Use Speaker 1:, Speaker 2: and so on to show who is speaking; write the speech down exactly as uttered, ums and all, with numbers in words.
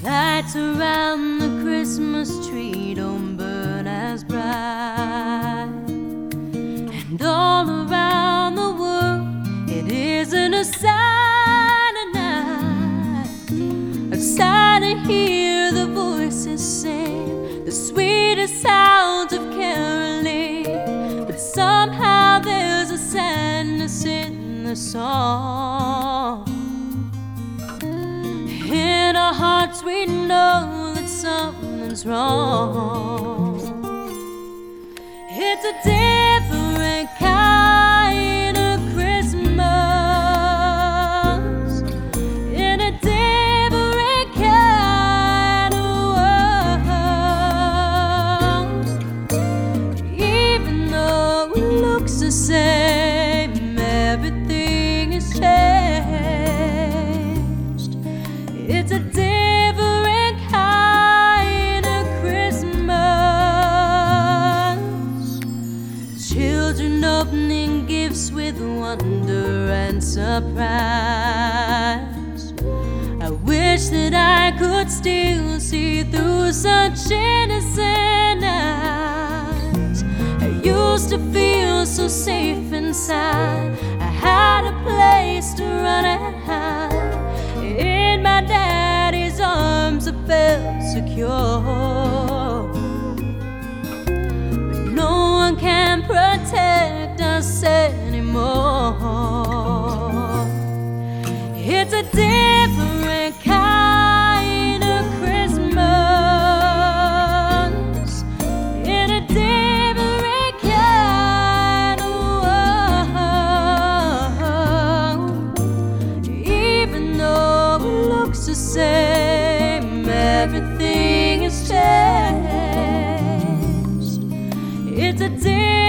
Speaker 1: Lights around the Christmas tree don't burn as bright, and all around the world it isn't a silent night. A sigh to hear the voices sing the sweetest sounds of caroling, but somehow there's a sadness in the song. In our hearts we know that something's wrong. It's a different kind of Christmas, in a different kind of world. Even though it looks the same, everything has changed. It's a different kind of Christmas. Children opening gifts with wonder and surprise. I wish that I could still see through such innocent eyes. I used to feel so safe inside. I had a place to run and hide. In my daddy's arms I felt secure, but no one can protect us anymore. It's a different kind of Christmas, in a different kind of world. Even though looks the same, everything has changed. It's a different